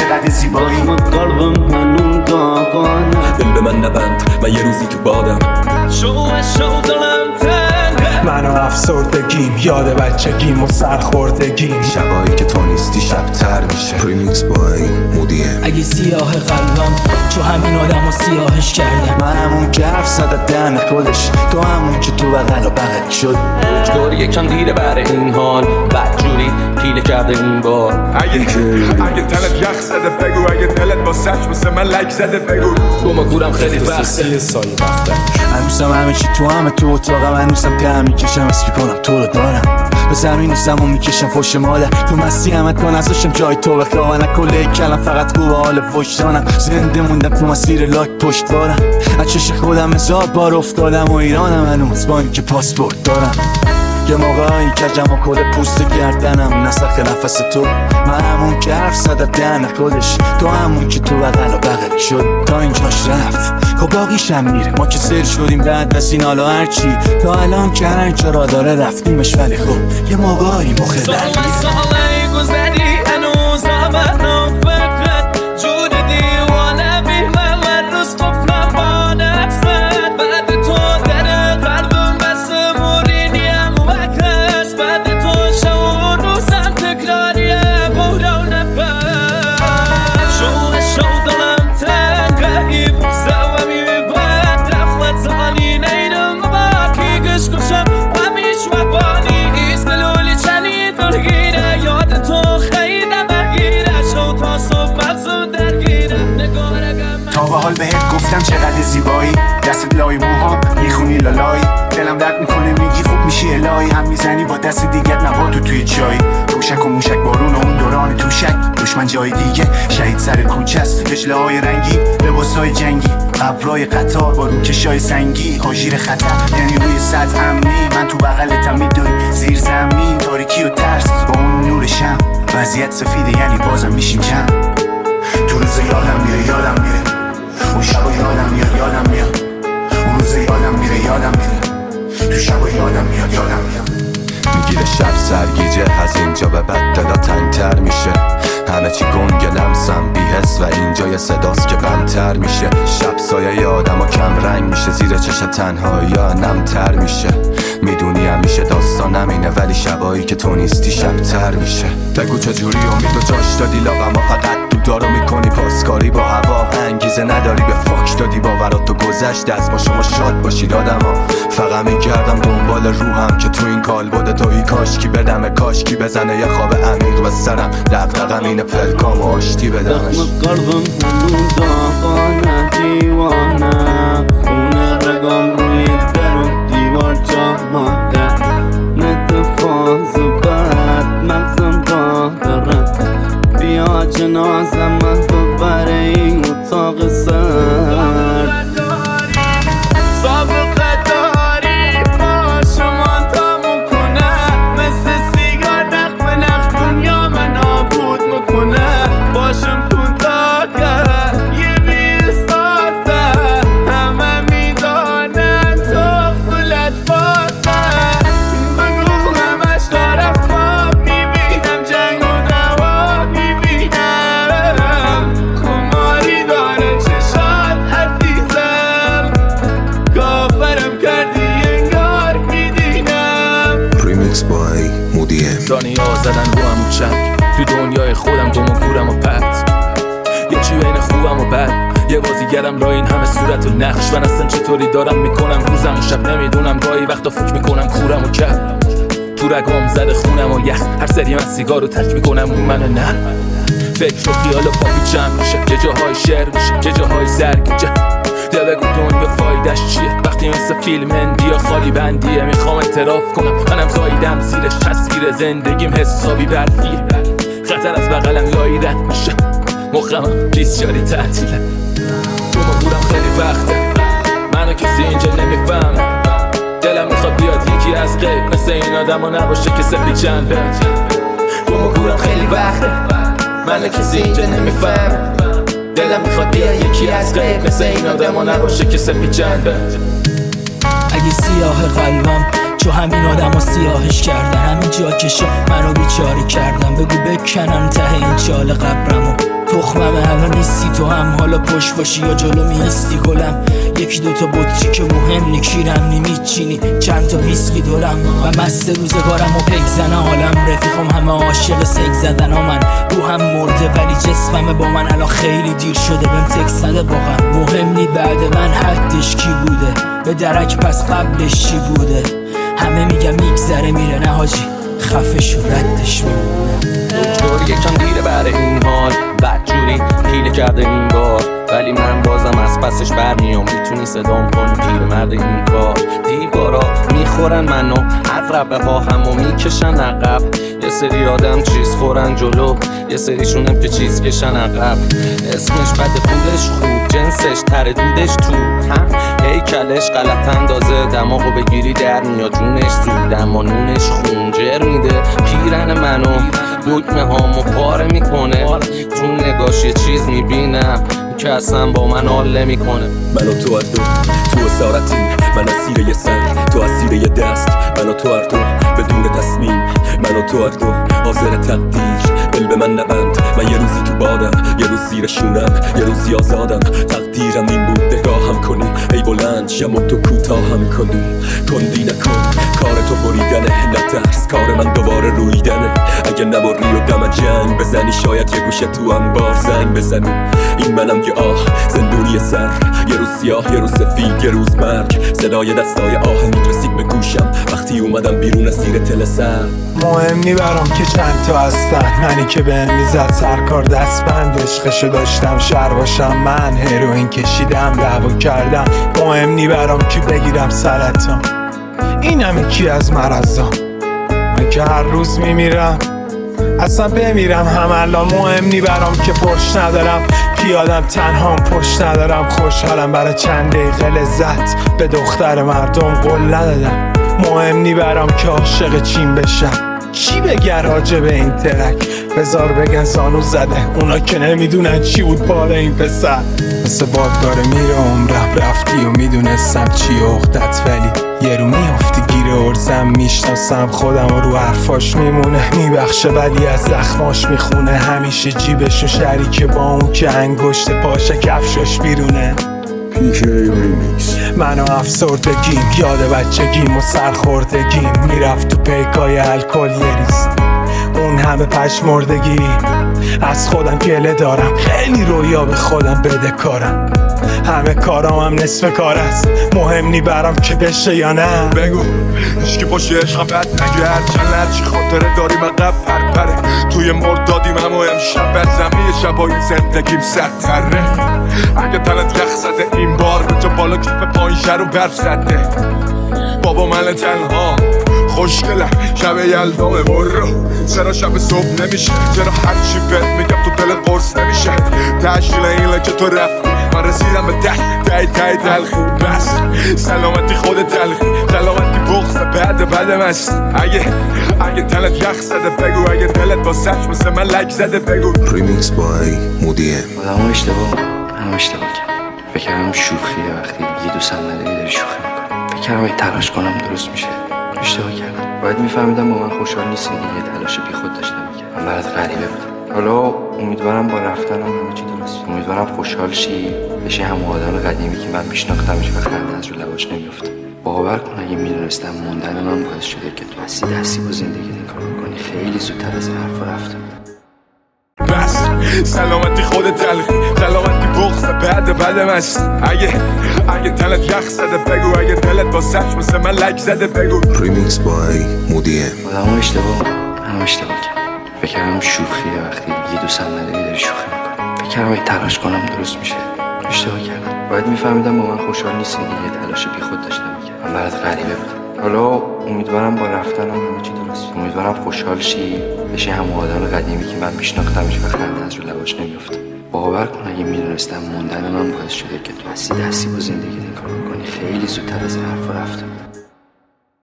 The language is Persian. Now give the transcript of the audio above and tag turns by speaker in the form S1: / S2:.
S1: چقدر زیبایی.
S2: قلبم هنون داغانه،
S3: دل به من نبند، من یه روزی تو بادم.
S2: شو دلم تنگه،
S4: من و افسردگیم، یاد بچگیم و سرخوردگیم.
S5: شبایی که تو نیستی شب تر میشه. پریمیکس بای مودیم.
S6: اگه سیاه قلبم چو همین آدم و سیاهش کردم.
S1: من همون که حرف زده دهن خودش، تو همون که تو بغل و بغل شد.
S3: داری یکم دیره بر این حال، بدجوری پیله کرده این بار.
S7: اگه دلت یخ زده بگو، اگه دلت با سچ مثل من لک زده بگو.
S3: گم و گورم خیلی وقته،
S4: سایه وقته.
S1: هنوزم همه چی تو همه تو اتاقم، هنوزم که هم میکشم اسپی کنم تو رو دارم. به زمین و زمان میکشم فوش مادر، تو مستی همت کن ازشم جای تو بخواه. نکله کلم فقط خوب حال وجدانم، زنده موندم تو مسیر لاک پشت بارم. از چش خودم هزار بار افتادم و ایرانم هنوز با این که پاسپورت دارم. یه موقعی کجم و کل پوست گردنم، نسخ نفس تو. من همون که حرف زده دهن خودش، تو همون که تو بغل و بغل شد. تا اینجاش رفت خب باقیشم میره، ما که سر شدیم بعد از این حالا هرچی. تا الان که هر جا را داره رفتیمش، ولی خب یه موقعی مخه درگیره.
S2: سالی گذری هنوزم منو فقط جور دیوانه بیمه من روز قفلم با نفست. بعد تو در قلبم بس مورینیم وکرس، بعد تو شو روزم تکراریه بودا و نفس. شو دلم تنگه بوزه و میبند رفت زمانی نیدم باکی گش کشم همیش و بانی ایست دلولی چلی فرگیره. یاد تو خیلی برگیره، شو تا صبح زود درگیره.
S1: تا به حال بهت گفتم چقدر زیبایی، دست لای موها میخونی لالایی. دلم درد میکنه میگی خوب میشی الهی، هم میزنی با دست دیگه نباتو توی چای. روشک و موشک بارون و اون دوران توشک، دشمن جای دیگه شهید سر کوچه است. دجله های رنگی، لباسای جنگی، ابرای قطار با روکشای سنگی. آژیر خطر یعنی روی سطح امنی، من تو بغلتم میدوی زیر زمین. تاریکی و ترس با اون نور شم، وضعیت سفیده یعنی بازم میشیم جمع. تو روز یادم میره اون شبا یادم میاد. اون روز یادم میره تو شبا یادم میاد.
S5: میگیره شب سرگیجه، از اینجا به بعد دلا تنگتر میشه. همه چی گنگ لمسم بی حس و اینجا یه صداست که غمتر میشه. شب سایه ی آدم کم رنگ میشه، زیر چش تنهایی ها نمتر میشه. میدونی همیشه داستانم اینه، ولی شبایی که تو نیستی شب تر میشه. بگو چجوری امید و جاش دادی لاغما، فقط دودارو میکنی پاسکاری با هوا. انگیزه نداری به فاک دادی باورات تو گذشت، از با شما شاد باشید آدما. فقط میگردم دنبال روحم که تو این کالبد تویی. کاشکی بدمه، کاشکی بزنه یه خواب عمیق به سرم. دغدغم اینه پلکام و آشتی بدمش.
S2: قلبم هنون داغانه، دیوانه خونه رگام روی در و دیوار جا مانده. نتفاز بد مغزم راه داره، بیا جنازم من ببره این اتاق سرد. سابقه داری با شما تموم کنه، مثل سیگار نخ به نخ دنیا من نابود میکنه. باشم کوتاهه یه بیستازه، همه میدانن تو فلت بازه. بگو همش طرف ما میبینم، جنگ و دوا میبینم. خماری داره چشات عزیزم، کافرم کردی انگار میدینم.
S5: پریمیکس بای مودیم.
S3: ثانیه ها زدن رو همون چک، تو دنیای خودم گم و گورم و پت. یه چی بین خوبم و بد، یه بازیگرم را این همه صورت و نقش. من اصلا چطوری دارم میکنم روزم و شب نمیدونم. گاهی وقتا فکر میکنم کورم و کپ، تو رگام زده خونم و یخ. هر سری من سیگار رو ترک میکنم اون منو نه. فکر و خیال و پاپی چم میشه، یه جاهای شعر میشه یه جاهای سرگیجه. بگو دنیا فایدش چیه وقتی مثل فیلم هندی خالی بندیه. میخوام اعتراف کنم منم زاییدم زیرش، تصویر زندگیم حسابی برفیه. خطر از بغلم لایی رد میشه، مخمم بیسیاری تعطیله. بورم خیلی وقته، منو کسی اینجا نمیفهمه. دلم میخواد بیاد یکی از غیب، مثل این آدم ها نباشه که سپی چنده. بورم خیلی وقته، منو کسی اینجا نمیفهمه. دلم میخواد بیاد یکی از غیب، مثل این آدم ها نباشه که سپی چنده.
S6: اگه سیاه قلبم چو همین آدم ها سیاهش کردن، همین جا کشا منو بیچاره کردن. بگو بکنن ته این چال قبرمو، تخممه الان نیستی تو هم، حالا پشت باشی یا جلو میستی گلم. یکی دوتا بطری که مهم نی، کیرم نی میچینی، چند تا ویسکی دورم و مست روزگارم و پک زنه حالم. رفیقم همه عاشق سگ زدن ها، من روحم مرده ولی جسممه با من. الان خیلی دیر شده بهم تکس نده واقعا، مهم نی بعد من حدش کی بوده، به درک پس قبلش چی بوده. همه میگم میگذره میره، نه حاجی خفش و ردش میمونه.
S3: دکتر یکم دیره برای این حال، بدجوری پیله کرده این بار، ولی من بازم از پسش برمیام. میتونی صدام کنی پیرمرد این کار. دیوارا میخورن منو، عقربه ها همو میکشن عقب. یه سری آدم چیز خورن جلو، یه سریشونم که چیز کشن عقب. اسمش بده پولش خوب، جنسش تره دودش تو هم، هیکلش غلط اندازه. دماغو بگیری در میاد جونش زود، اما نونش خونجر میده. پیرن منو دکمه هامو پاره میکنه، تو نگاش یه چیز میبینم که اصلا با من حال نمیکنه.
S8: من و تو هر دو تو اسارتیم، من اسیر یه سر تو اسیر یه دست. من و تو هر دو بدون تصمیم، من و تو هر دو حاضر تقدیر. دل به من نبند، من یه روزی تو بادم، یه روز زیر شونم، یه روزی آزادم. تقدیرم این بود نگاهم کنی، ای بلند شم و تو کوتاهم کنی. کندی نکن کار تو بریدنه، نترس کار من دوباره رویدنه. اگه نبری و دم جنگ بزنی، شاید یه گوشه تو انبار زنگ بزنی. این منم یه آه زندونی سر، یه روز سیاه یه روز سفید یه روز مرگ. صدای دستای آه میرسید به گوشم وقتی اومدم بیرون از زیر تل سر.
S4: مهم نی برام که چند تا هستن، منی که بهم میزد سرکار دستبند. عشقشو داشتم شهر باشم من، هروئین کشیدم دعوا کردم. مهم نی برام که بگیرم سرطان، اینم یکی از مرضام. من که هر روز میمیرم اصلا بمیرم هم الان. مهم نی برام که پشت ندارم، پیادم تنهام پشت ندارم. خوشحالم برای چند دقیقه لذت، به دختر مردم قول ندادم. مهم نی برام که عاشق چین بشم، چی بگه راجع به این ترک؟ بذار بگن زانو زده، اونا که نمیدونن چی بود بال این پسر. مثل باد داره میره عمرم، رفتی و میدونستم چی عقدت، ولی یه رو میافتی گیر ارزم. میشناسم خودم و رو حرفاش میمونه، میبخشه ولی از زخماش میخونه. همیشه جیبشو شریکه با اون که انگشت پاشه کفشش بیرونه. من و افسردگیم، یاد بچگیم و سرخوردگیم. میرفت تو پیکای الکل یه ریز، اون همه پشمردگی. از خودم گله دارم، خیلی رویا به خودم بده کارم. همه کارام هم نصف کار است، مهم نی برام که بشه یا نه.
S7: بگو هیچکی پاشه عشقم بد نگرد، چند هرچی خاطره داریم عقب پرپره. توی مردادیم اما امشب بزمی شبای زندگیم سرتره. اگه تنت یخ زده این بار، به جا بالا کیف پایین رو برف زده. بابا من تنها خوشگلم، شب یلدامه برو. چرا شب صبح نمیشه؟ چرا هرچی بهت میگم تو دل قرص نمیشه؟ تشکیل اینه که تو رفتی، من رسیدم به ته تلخی. بس سلامتی خود تلخی، سلامتی بغض بعد مست. اگه تنت یخ زده بگو، اگه دلت با سش مثل من لک زده بگو.
S5: ریمیکس بای مودیه.
S9: آدم اشتباه کردم. فکر کردم شوخیه، وقتی یه دوستم نداری داری شوخی میکنی. فکر کردم اگه تلاش کنم درست میشه. اشتباه کردم. باید میفهمیدم با من خوشحال نیستی دیگه، تلاش بی خود داشتم میکردم. من برات غریبه بودم. حالا امیدوارم با رفتنم همه چی درست شه. امیدوارم خوشحال شی، بشی همون آدم قدیمی که من میشناختمش و خنده از رو لباش نمیافت. باور کن اگه میدونستم موندن من باعث شده که تو دستی با زندگی این کارو کنی، خیلی زودتر از این حرفا رفته بودم.
S7: بس سلامتی خود تلخی، سلامتی بغض بعد مست. اگه تنت یخ زده بگو، اگه دلت با سش مثل من لک زده بگو.
S5: ریمیکس بای مودیه.
S9: آدم اشتباه کردم. فکر کردم شوخیه، وقتی یه دوستم نداری داری شوخی میکنی. فکر کردم اگه تلاش کنم درست میشه. اشتباه کردم. باید میفهمیدم با من خوشحال نیستی دیگه، تلاش بی خود داشتم میکردم. من برات غریبه بودم. حالا امیدوارم با رفتنم همه چی درست شه. امیدوارم خوشحال شی، بشی همون آدم قدیمی که من میشناختمش و خنده از رو لباش نمیافت. باور کن اگه میدونستم موندن من باعث شده که تو دستی با زندگی این کارو کنی، خیلی زودتر از این حرفا رفته.